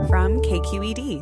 from KQED.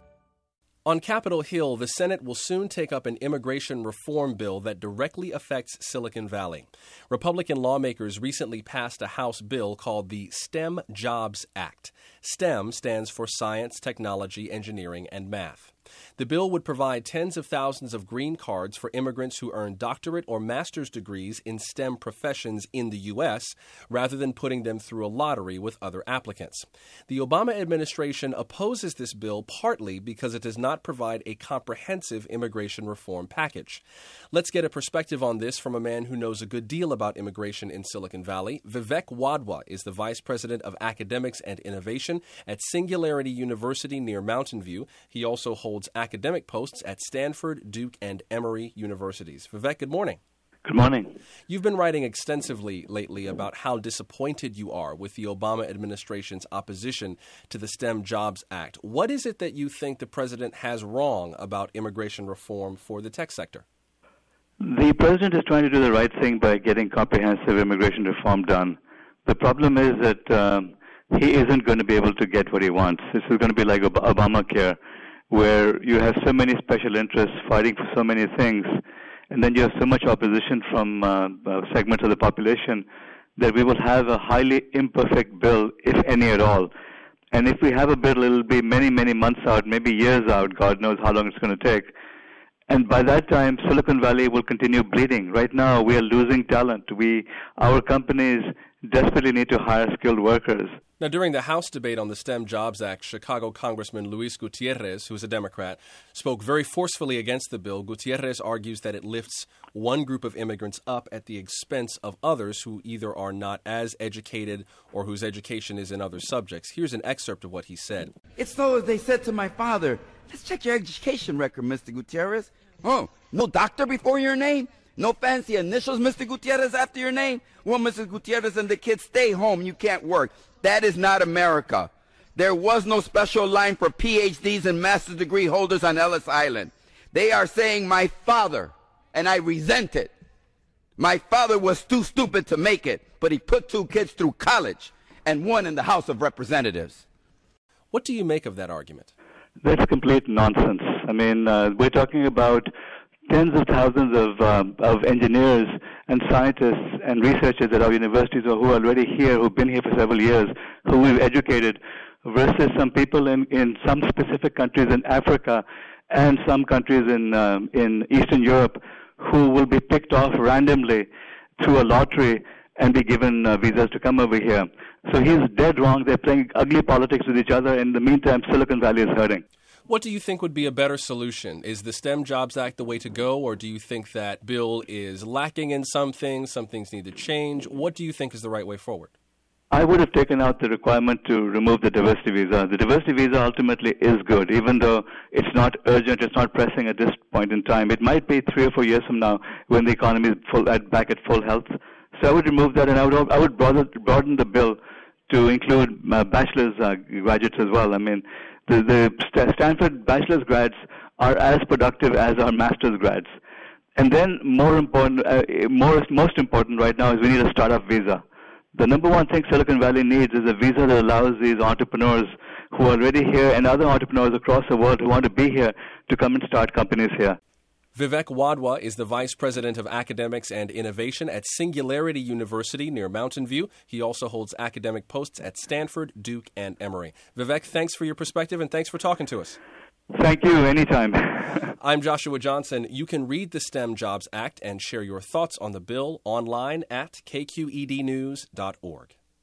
On Capitol Hill, the Senate will soon take up an immigration reform bill that directly affects Silicon Valley. Republican lawmakers recently passed a House bill called the STEM Jobs Act. STEM stands for Science, Technology, Engineering, and Math. The bill would provide tens of thousands of green cards for immigrants who earn doctorate or master's degrees in STEM professions in the U.S., rather than putting them through a lottery with other applicants. The Obama administration opposes this bill partly because it does not provide a comprehensive immigration reform package. Let's get a perspective on this from a man who knows a good deal about immigration in Silicon Valley. Vivek Wadhwa is the Vice President of Academics and Innovation at Singularity University near Mountain View. He also holds academic posts at Stanford, Duke, and Emory universities. Vivek, good morning. Good morning. You've been writing extensively lately about how disappointed you are with the Obama administration's opposition to the STEM Jobs Act. What is it that you think the president has wrong about immigration reform for the tech sector? The president is trying to do the right thing by getting comprehensive immigration reform done. The problem is that he isn't going to be able to get what he wants. This is going to be like Obamacare, where you have so many special interests fighting for so many things, and then you have so much opposition from segments of the population that we will have a highly imperfect bill, if any at all. And if we have a bill, it will be many, many months out, maybe years out. God knows how long it's going to take. And by that time, Silicon Valley will continue bleeding. Right now, we are losing talent. Our companies desperately need to hire skilled workers. Now, during the House debate on the STEM Jobs Act, Chicago Congressman Luis Gutierrez, who is a Democrat, spoke very forcefully against the bill. Gutierrez argues that it lifts one group of immigrants up at the expense of others who either are not as educated or whose education is in other subjects. Here's an excerpt of what he said. It's so as they said to my father, let's check your education record, Mr. Gutierrez. Oh, no doctor before your name? No fancy initials, Mr. Gutierrez, after your name? Well, Mrs. Gutierrez and the kids stay home. You can't work. That is not America. There was no special line for PhDs and master's degree holders on Ellis Island. They are saying my father, and I resent it. My father was too stupid to make it, but he put two kids through college and one in the House of Representatives. What do you make of that argument? That's complete nonsense. I mean, we're talking about tens of thousands of engineers and scientists and researchers at our universities who are already here, who've been here for several years, who we've educated, versus some people in some specific countries in Africa and some countries in Eastern Europe who will be picked off randomly through a lottery and be given visas to come over here. So he's dead wrong. They're playing ugly politics with each other. In the meantime, Silicon Valley is hurting. What do you think would be a better solution? Is the STEM Jobs Act the way to go, or do you think that bill is lacking in some things need to change? What do you think is the right way forward? I would have taken out the requirement to remove the diversity visa. The diversity visa ultimately is good, even though it's not urgent, it's not pressing at this point in time. It might be 3 or 4 years from now when the economy is back at full health. So I would remove that, and I would broaden the bill to include bachelor's graduates as well. I mean, the Stanford bachelor's grads are as productive as our master's grads. And then most important right now is we need a startup visa. The number one thing Silicon Valley needs is a visa that allows these entrepreneurs who are already here and other entrepreneurs across the world who want to be here to come and start companies here. Vivek Wadhwa is the Vice President of Academics and Innovation at Singularity University near Mountain View. He also holds academic posts at Stanford, Duke, and Emory. Vivek, thanks for your perspective and thanks for talking to us. Thank you. Anytime. I'm Joshua Johnson. You can read the STEM Jobs Act and share your thoughts on the bill online at kqednews.org.